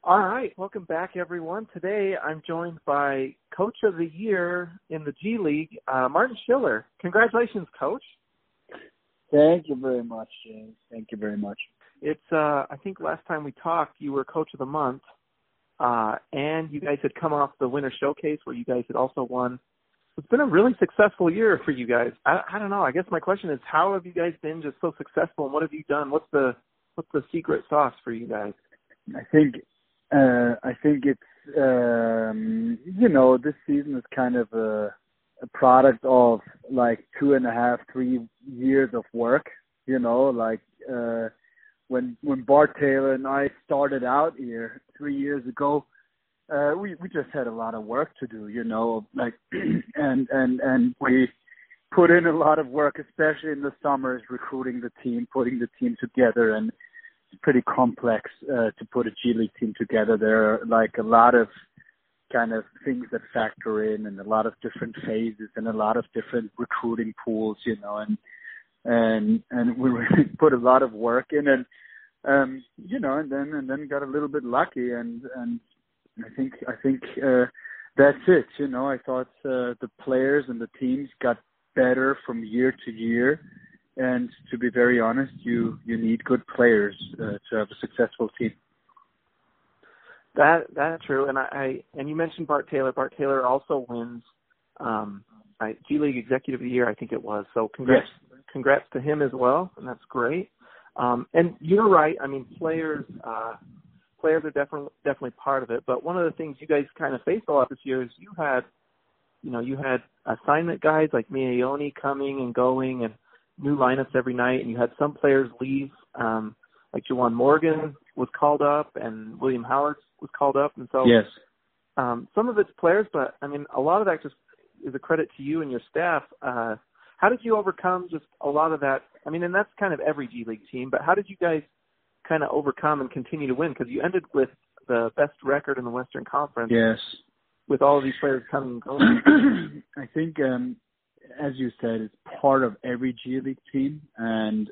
All right, welcome back, everyone. Today, I'm joined by Coach of the Year in the G League, Martin Schiller. Congratulations, Coach. Thank you very much, James. Thank you very much. It's, I think last time we talked, you were Coach of the Month, and you guys had come off the Winter Showcase where you guys had also won. It's been a really successful year for you guys. I don't know. I guess my question is, how have you guys been just so successful, and what have you done? What's the secret sauce for you guys? I think it's this season is kind of a product of like 2.5-3 years of work. When Bart Taylor and I started out here 3 years ago, we just had a lot of work to do, and we put in a lot of work, especially in the summers, recruiting the team, putting the team together, and it's pretty complex to put a G League team together. There are like a lot of kind of things that factor in, and a lot of different phases, and a lot of different recruiting pools, and we really put a lot of work in, and then got a little bit lucky, and I think that's it. I thought the players and the teams got better from year to year. And to be very honest, you need good players to have a successful team. That's true. And you mentioned Bart Taylor. Bart Taylor also wins G League Executive of the Year, I think it was. So congrats to him as well, and that's great. And you're right. I mean, players are definitely part of it. But one of the things you guys kind of faced a lot this year is you had assignment guys like Mia Ioni coming and going, and new lineups every night, and you had some players leave, like Juwan Morgan was called up, and William Howard was called up, and so yes, some of it's players, but I mean, a lot of that just is a credit to you and your staff. How did you overcome just a lot of that? I mean, and that's kind of every G League team, but how did you guys kind of overcome and continue to win? Because you ended with the best record in the Western Conference. Yes, with all of these players coming and going. I think, as you said, it's part of every G League team. And,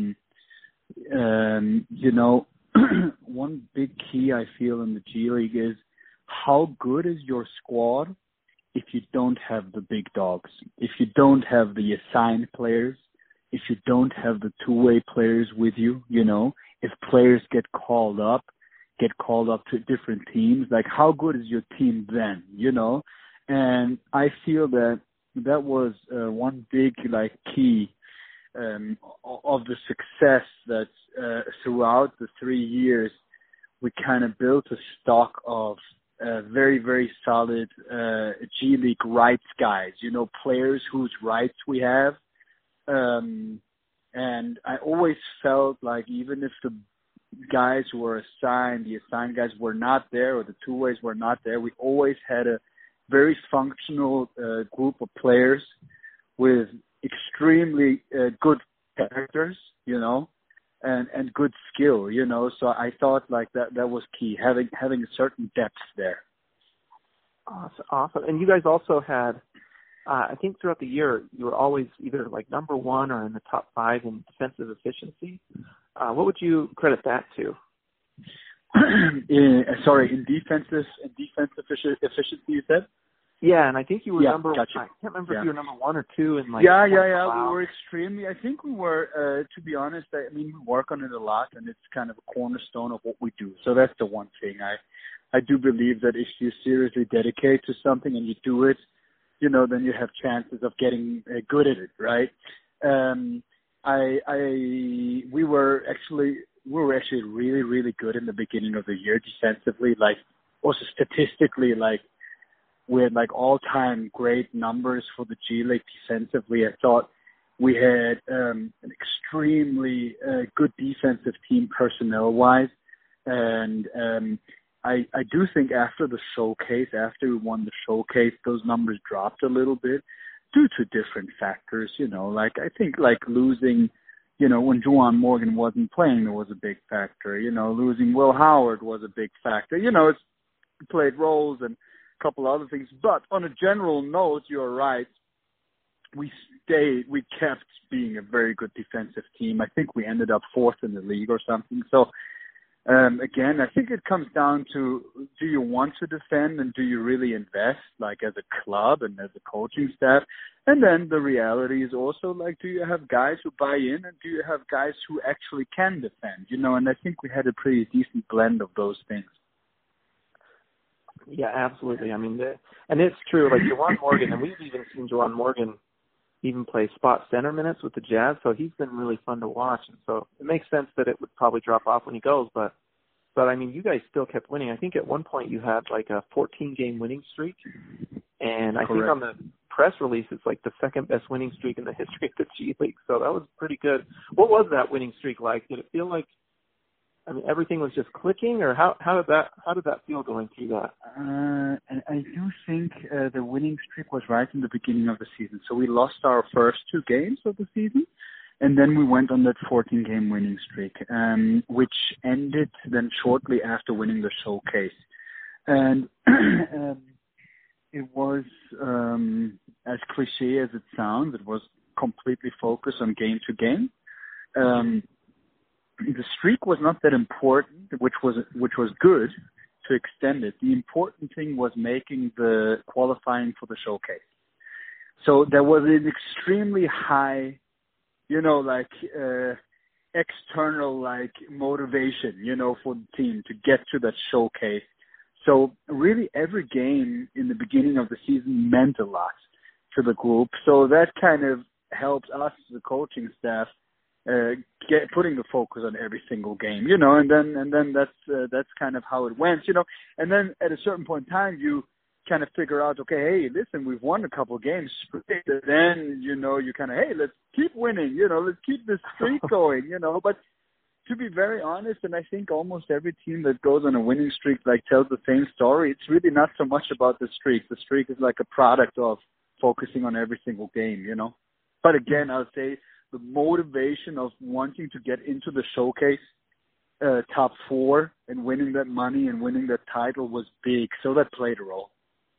one big key I feel in the G League is how good is your squad if you don't have the big dogs, if you don't have the assigned players, if you don't have the two-way players with you, if players get called up to different teams, like how good is your team then, And I feel that was one big key of the success that throughout the 3 years we kind of built a stock of very, very solid G League rights guys, players whose rights we have. And I always felt like even if the guys who were assigned, the assigned guys were not there, or the two-ways were not there, we always had a very functional group of players with extremely good characters, and good skill, So I thought like that was key, having a certain depth there. Awesome. And you guys also had, I think throughout the year, you were always either like number one or in the top 5 in defensive efficiency. What would you credit that to? in defense efficiency, you said? Yeah, and I think you were number. Gotcha. I can't remember if you were number 1 or 2 in like. Yeah. We were extremely. I think we were. To be honest, we work on it a lot, and it's kind of a cornerstone of what we do. So that's the one thing. I do believe that if you seriously dedicate to something and you do it, then you have chances of getting good at it, right? We were actually really, really good in the beginning of the year defensively, like also statistically, like we had like all-time great numbers for the G League defensively. I thought we had an extremely good defensive team personnel-wise, and I do think after we won the showcase, those numbers dropped a little bit due to different factors, like I think like losing, when Juwan Morgan wasn't playing, there was a big factor, losing Will Howard was a big factor, it's played roles and a couple other things. But on a general note, you're right. We kept being a very good defensive team. I think we ended up 4th in the league or something. So, Again, I think it comes down to, do you want to defend and do you really invest, like as a club and as a coaching staff? And then the reality is also, like, do you have guys who buy in and do you have guys who actually can defend, you know? And I think we had a pretty decent blend of those things. Yeah, absolutely. I mean, and it's true, like Juwan Morgan, and we've even seen Juwan Morgan even play spot center minutes with the Jazz, so he's been really fun to watch. And so it makes sense that it would probably drop off when he goes, but I mean, you guys still kept winning. I think at one point you had like a 14-game winning streak, and I think on the press release it's like the second best winning streak in the history of the G League. So that was pretty good. What was that winning streak like? Did it feel like, I mean, everything was just clicking, or how did that feel going through that? I do think the winning streak was right in the beginning of the season. So we lost our first 2 games of the season, and then we went on that 14-game winning streak, which ended then shortly after winning the showcase. And it was, as cliche as it sounds, it was completely focused on game to game. The streak was not that important, which was good to extend it. The important thing was making the qualifying for the showcase. So there was an extremely high, you know, like external like motivation, you know, for the team to get to that showcase. So really every game in the beginning of the season meant a lot to the group. So that kind of helped us, the coaching staff, putting the focus on every single game, you know, and then that's kind of how it went, you know. And then at a certain point in time, you kind of figure out, okay, hey, listen, we've won a couple of games. Then, you know, you kind of, hey, let's keep winning, you know, let's keep this streak going, you know. But to be very honest, and I think almost every team that goes on a winning streak like tells the same story. It's really not so much about the streak. The streak is like a product of focusing on every single game, you know. But again, I'll say the motivation of wanting to get into the showcase top 4 and winning that money and winning that title was big. So that played a role.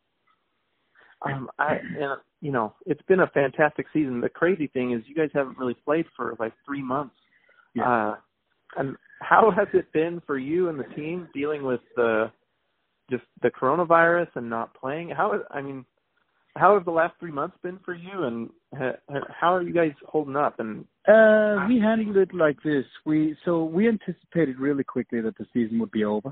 You know, it's been a fantastic season. The crazy thing is you guys haven't really played for like 3 months. Yeah. And how has it been for you and the team dealing with just the coronavirus and not playing? How have the last 3 months been for you, and how are you guys holding up? And we handled it like this. We anticipated really quickly that the season would be over,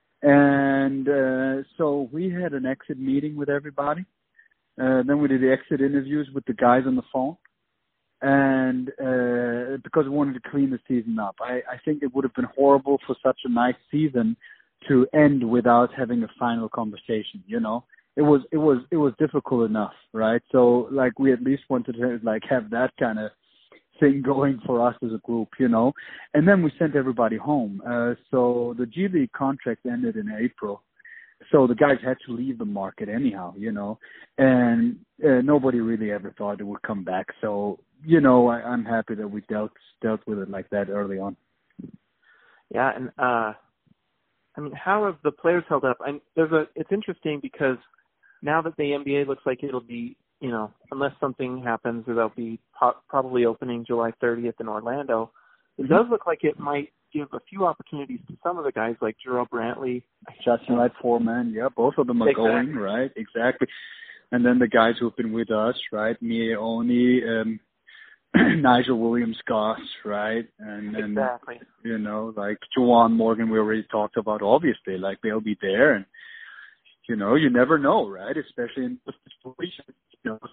and so we had an exit meeting with everybody. Then we did the exit interviews with the guys on the phone, and because we wanted to clean the season up. I think it would have been horrible for such a nice season to end without having a final conversation, you know. It was difficult enough, right? So like we at least wanted to like have that kind of thing going for us as a group, you know. And then we sent everybody home. So the G League contract ended in April. So the guys had to leave the market anyhow, you know. And nobody really ever thought it would come back. So, you know, I'm happy that we dealt with it like that early on. Yeah, and I mean, how have the players held up? It's interesting because now that the NBA looks like it'll be, you know, unless something happens, they'll be probably opening July 30th in Orlando. It does look like it might give a few opportunities to some of the guys like Jarrell Brantley. Justin Wright, Foreman, yeah, both of them are going, right? Exactly. And then the guys who've been with us, right? Mie Oni, Nigel Williams-Goss, right? And exactly. You know, like Juwan Morgan, we already talked about, obviously, like they'll be there. And, you know, you never know, right? Especially in this situation, you know,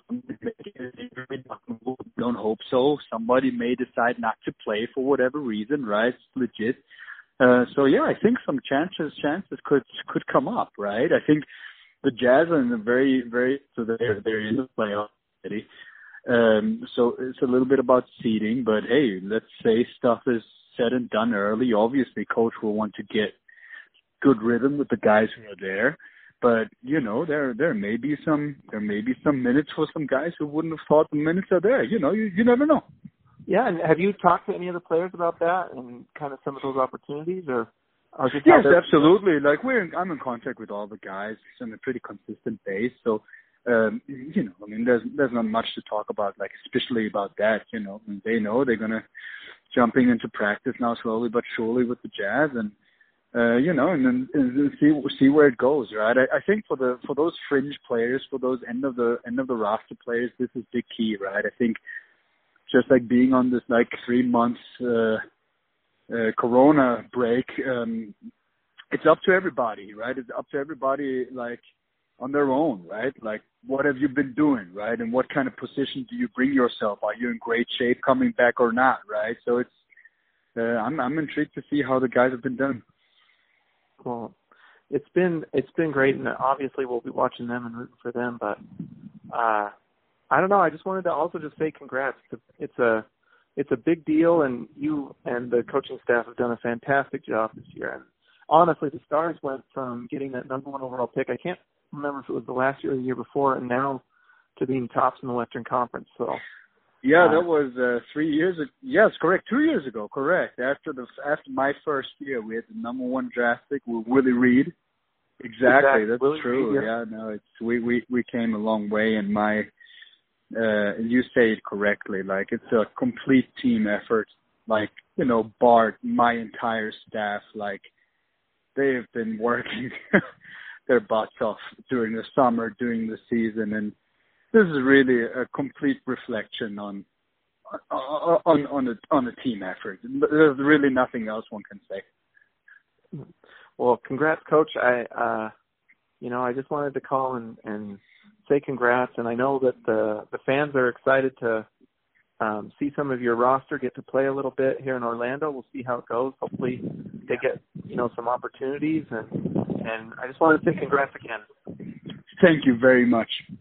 don't hope so. Somebody may decide not to play for whatever reason, right? It's legit. So yeah, I think some chances could come up, right? I think the Jazz are in a so they're in the playoff already. So it's a little bit about seeding, but hey, let's say stuff is said and done early. Obviously, coach will want to get good rhythm with the guys who are there. But you know, there may be some minutes for some guys who wouldn't have thought the minutes are there. You know, you never know. Yeah, and have you talked to any of the players about that and kind of some of those opportunities, or just yes, absolutely. Like I'm in contact with all the guys on a pretty consistent base. So you know, I mean, there's not much to talk about, like especially about that. You know, and they know they're gonna jumping into practice now slowly but surely with the Jazz, and and see where it goes, right? I think for those fringe players, for those end of the roster players, this is the key, right? I think just like being on this like 3 months Corona break, it's up to everybody, right? It's up to everybody, like on their own, right? Like, what have you been doing, right? And what kind of position do you bring yourself? Are you in great shape coming back or not, right? So it's I'm intrigued to see how the guys have been done. Well, it's been great, and obviously we'll be watching them and rooting for them. But I don't know. I just wanted to also just say congrats. It's a big deal, and you and the coaching staff have done a fantastic job this year. And honestly, the Stars went from getting that number 1 overall pick, I can't remember if it was the last year or the year before, and now to being tops in the Western Conference. So. Yeah, that was 3 years ago. Yes, correct. 2 years ago, correct. After my first year, we had the number 1 draft pick with Willie Reed. Exactly. That's Willie true. Reed, yeah, no, we came a long way, and you say it correctly. Like, it's a complete team effort. Like, Bart, my entire staff, like, they have been working their butts off during the summer, during the season, and this is really a complete reflection on a team effort. There's really nothing else one can say. Well, congrats, Coach. I just wanted to call and say congrats, and I know that the fans are excited to see some of your roster get to play a little bit here in Orlando. We'll see how it goes. Hopefully they get some opportunities, and I just wanted to say congrats again. Thank you very much.